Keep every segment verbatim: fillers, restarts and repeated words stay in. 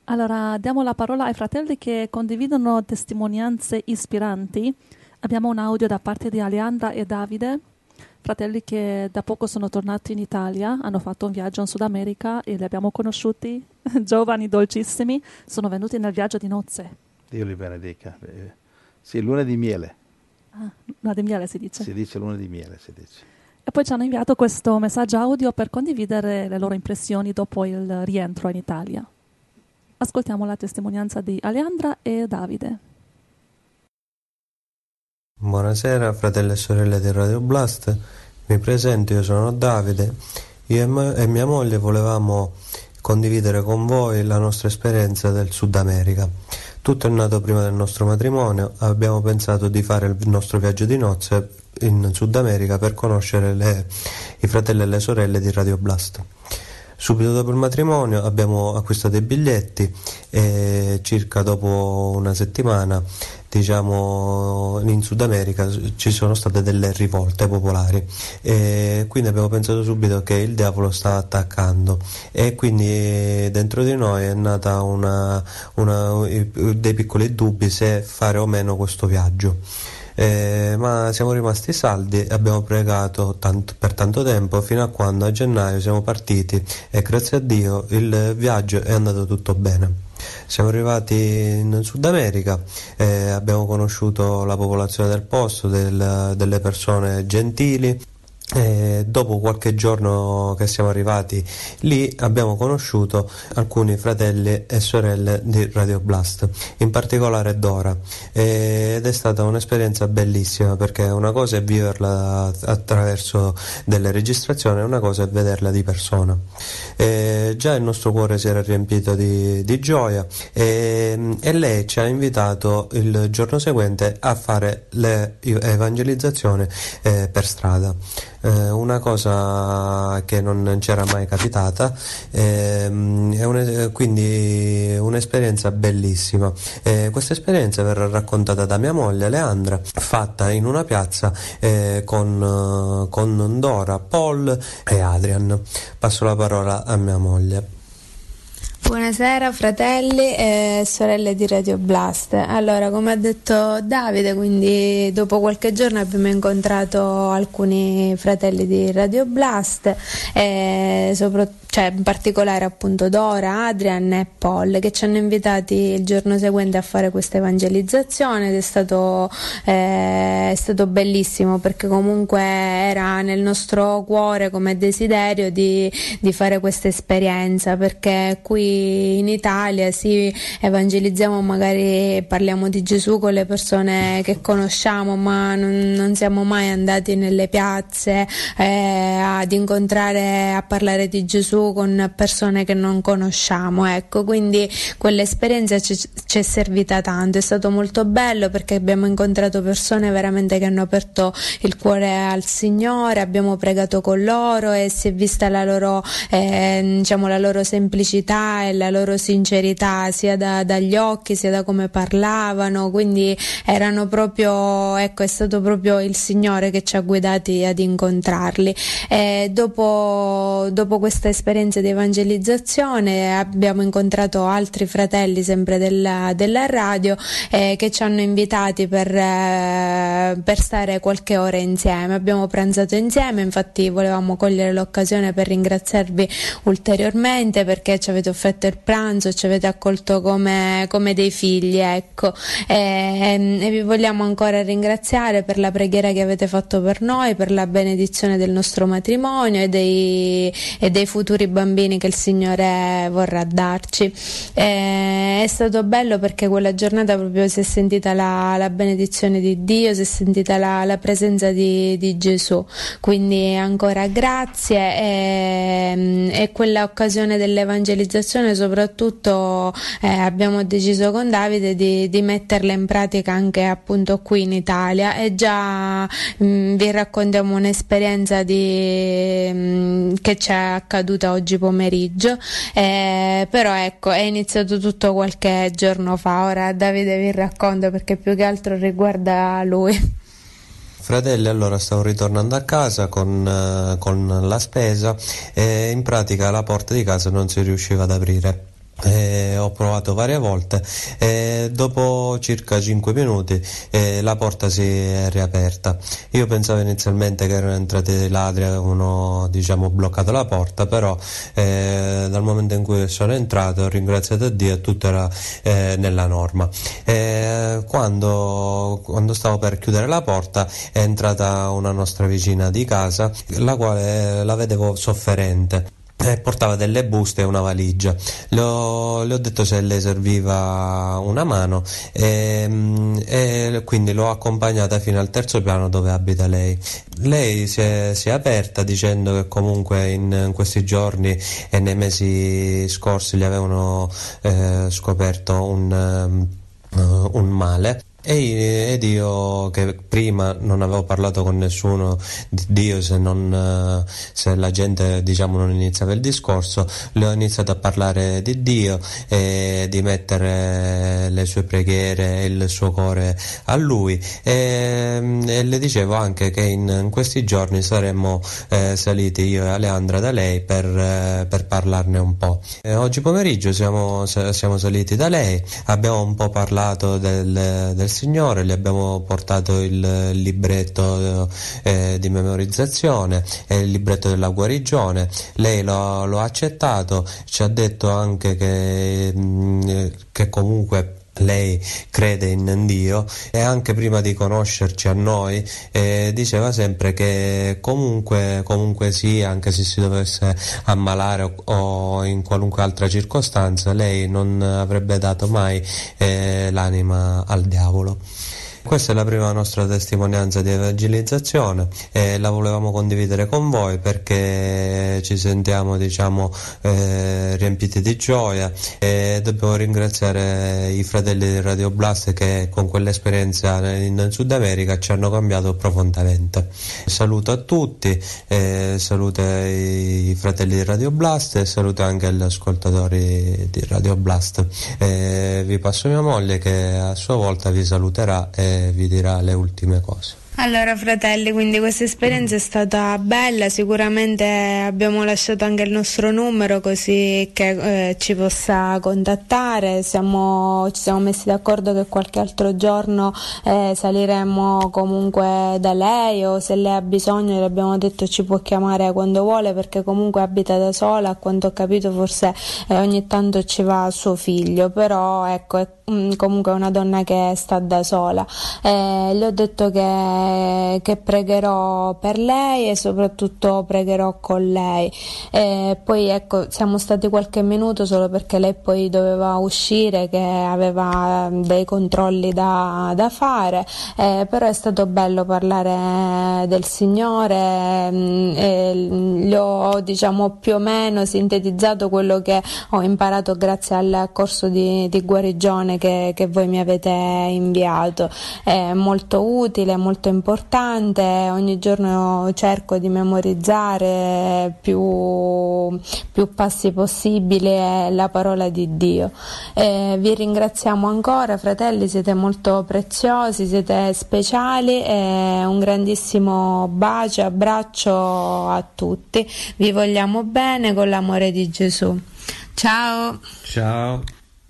Allora, diamo la parola ai fratelli che condividono testimonianze ispiranti. Abbiamo un audio da parte di Aleandra e Davide, fratelli che da poco sono tornati in Italia, hanno fatto un viaggio in Sud America e li abbiamo conosciuti, giovani, dolcissimi, sono venuti nel viaggio di nozze. Dio li benedica. Eh, sì, luna di miele. Ah, luna di miele si dice. Si dice luna di miele, si dice. E poi ci hanno inviato questo messaggio audio per condividere le loro impressioni dopo il rientro in Italia. Ascoltiamo la testimonianza di Aleandra e Davide. Buonasera fratelli e sorelle di Radio Blast, mi presento, io sono Davide. Io e, ma- e mia moglie volevamo condividere con voi la nostra esperienza del Sud America. Tutto è nato prima del nostro matrimonio, abbiamo pensato di fare il nostro viaggio di nozze in Sud America per conoscere le, i fratelli e le sorelle di Radio Blast. Subito dopo il matrimonio abbiamo acquistato i biglietti e circa dopo una settimana, diciamo, in Sud America ci sono state delle rivolte popolari e quindi abbiamo pensato subito che il diavolo stava attaccando e quindi dentro di noi è nata una, una, dei piccoli dubbi se fare o meno questo viaggio. Eh, ma siamo rimasti saldi e abbiamo pregato tanto, per tanto tempo fino a quando a gennaio siamo partiti e grazie a Dio il viaggio è andato tutto bene. Siamo arrivati in Sud America, eh, abbiamo conosciuto la popolazione del posto, del, delle persone gentili. E dopo qualche giorno che siamo arrivati lì abbiamo conosciuto alcuni fratelli e sorelle di Radio Blast, in particolare Dora, ed è stata un'esperienza bellissima perché una cosa è viverla attraverso delle registrazioni, una cosa è vederla di persona. E già il nostro cuore si era riempito di, di gioia e, e lei ci ha invitato il giorno seguente a fare l'evangelizzazione eh, per strada. Eh, una cosa che non c'era mai capitata, ehm, è un, quindi un'esperienza bellissima. Eh, questa esperienza verrà raccontata da mia moglie Aleandra, fatta in una piazza eh, con, con Dora, Paul e Adrian. Passo la parola a mia moglie. Buonasera fratelli e sorelle di Radio Blast. Allora, come ha detto Davide, quindi dopo qualche giorno abbiamo incontrato alcuni fratelli di Radio Blast, e sopra, cioè in particolare appunto Dora, Adrian e Paul, che ci hanno invitati il giorno seguente a fare questa evangelizzazione ed è stato, eh, è stato bellissimo perché comunque era nel nostro cuore come desiderio di, di fare questa esperienza, perché qui in Italia sì, evangelizziamo, magari parliamo di Gesù con le persone che conosciamo, ma non, non siamo mai andati nelle piazze eh, ad incontrare, a parlare di Gesù con persone che non conosciamo, ecco, quindi quell'esperienza ci, ci è servita tanto, è stato molto bello perché abbiamo incontrato persone veramente che hanno aperto il cuore al Signore, abbiamo pregato con loro e si è vista la loro, eh, diciamo, la loro semplicità e la loro sincerità sia da, dagli occhi sia da come parlavano, quindi erano proprio, ecco, è stato proprio il Signore che ci ha guidati ad incontrarli. E dopo, dopo questa esperienza di evangelizzazione abbiamo incontrato altri fratelli sempre della, della radio eh, che ci hanno invitati per, eh, per stare qualche ora insieme, abbiamo pranzato insieme, infatti volevamo cogliere l'occasione per ringraziarvi ulteriormente perché ci avete offerto il pranzo, ci avete accolto come, come dei figli, ecco, e, e vi vogliamo ancora ringraziare per la preghiera che avete fatto per noi, per la benedizione del nostro matrimonio e dei, e dei futuri bambini che il Signore vorrà darci. E, è stato bello perché quella giornata proprio si è sentita la, la benedizione di Dio, si è sentita la, la presenza di, di Gesù, quindi ancora grazie e, e quella occasione dell'evangelizzazione soprattutto eh, abbiamo deciso con Davide di, di metterla in pratica anche appunto qui in Italia e già mh, vi raccontiamo un'esperienza di, mh, che ci è accaduta oggi pomeriggio, eh, però ecco, è iniziato tutto qualche giorno fa. Ora Davide vi racconta perché più che altro riguarda lui. Fratelli, allora stavo ritornando a casa con, uh, con la spesa e in pratica la porta di casa non si riusciva ad aprire. Eh, ho provato varie volte e dopo circa cinque minuti eh, la porta si è riaperta. Io pensavo inizialmente che erano entrati dei ladri, avevano diciamo bloccato la porta, però eh, dal momento in cui sono entrato ho ringraziato Dio e tutto era eh, nella norma. Eh, quando, quando stavo per chiudere la porta è entrata una nostra vicina di casa, la quale la vedevo sofferente. Eh, portava delle buste e una valigia. Le ho, le ho detto se le serviva una mano e, e quindi l'ho accompagnata fino al terzo piano dove abita lei. Lei si è, si è aperta dicendo che comunque in, in questi giorni e nei mesi scorsi gli avevano eh, scoperto un, uh, un male. Ed io, che prima non avevo parlato con nessuno di Dio, se, non, se la gente diciamo non iniziava il discorso, le ho iniziato a parlare di Dio e di mettere le sue preghiere e il suo cuore a Lui e, e le dicevo anche che in, in questi giorni saremmo eh, saliti io e Aleandra da lei per, eh, per parlarne un po'. E oggi pomeriggio siamo, siamo saliti da lei, abbiamo un po' parlato del, del Signore, gli abbiamo portato il libretto eh, di memorizzazione e il libretto della guarigione. Lei lo, lo ha accettato, ci ha detto anche che, mh, che comunque lei crede in Dio e anche prima di conoscerci a noi eh, diceva sempre che comunque, comunque sia, anche se si dovesse ammalare o, o in qualunque altra circostanza, lei non avrebbe dato mai eh, l'anima al diavolo. Questa è la prima nostra testimonianza di evangelizzazione e la volevamo condividere con voi perché ci sentiamo diciamo eh, riempiti di gioia e dobbiamo ringraziare i fratelli di Radio Blast che con quell'esperienza in Sud America ci hanno cambiato profondamente. Saluto a tutti, eh, saluto i fratelli di Radio Blast e saluto anche gli ascoltatori di Radio Blast. Eh, vi passo mia moglie che a sua volta vi saluterà e vi dirà le ultime cose. Allora fratelli, quindi questa esperienza è stata bella, sicuramente abbiamo lasciato anche il nostro numero così che eh, ci possa contattare, siamo, ci siamo messi d'accordo che qualche altro giorno eh, saliremo comunque da lei o se lei ha bisogno, le abbiamo detto ci può chiamare quando vuole perché comunque abita da sola, a quanto ho capito forse eh, ogni tanto ci va suo figlio, però ecco è mh, comunque una donna che sta da sola. Eh, le ho detto che che pregherò per lei e soprattutto pregherò con lei e poi ecco siamo stati qualche minuto solo perché lei poi doveva uscire che aveva dei controlli da, da fare eh, però è stato bello parlare del Signore e le ho diciamo più o meno sintetizzato quello che ho imparato grazie al corso di, di guarigione che, che voi mi avete inviato. È molto utile, molto importante, ogni giorno cerco di memorizzare più, più passi possibili la parola di Dio. E vi ringraziamo ancora fratelli, siete molto preziosi, siete speciali e un grandissimo bacio, abbraccio a tutti, vi vogliamo bene con l'amore di Gesù. Ciao! Ciao!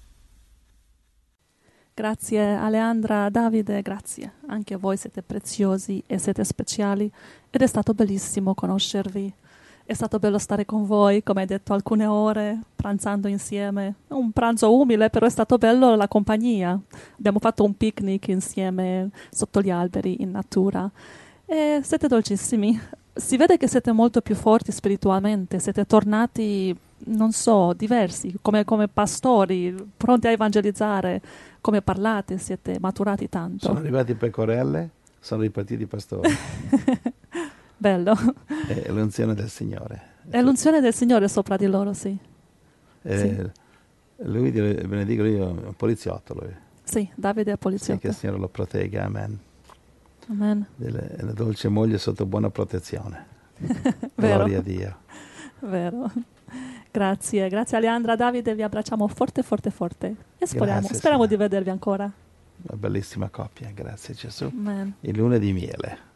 Grazie Aleandra, Davide, grazie. Anche voi siete preziosi e siete speciali ed è stato bellissimo conoscervi. È stato bello stare con voi, come hai detto, alcune ore, pranzando insieme. Un pranzo umile, però è stato bello la compagnia. Abbiamo fatto un picnic insieme sotto gli alberi, in natura. E siete dolcissimi. Si vede che siete molto più forti spiritualmente, siete tornati, non so, diversi, come, come pastori, pronti a evangelizzare. Come parlate, siete maturati tanto. Sono arrivati pecorelle, sono ripartiti pastori. Bello. È l'unzione del Signore. È l'unzione del Signore sopra di loro, sì. Eh, sì. Lui, benedico, lui è un poliziotto. Lui. Sì, Davide è poliziotto. Sì, che il Signore lo protegga, amen. Amen. È la dolce moglie sotto buona protezione. Vero. Gloria a Dio. Vero. Grazie, grazie Aleandra, Davide, vi abbracciamo forte, forte, forte. E speriamo, Grazie, speriamo Signore. di vedervi ancora. Una bellissima coppia, grazie Gesù. Amen. Il luna di miele.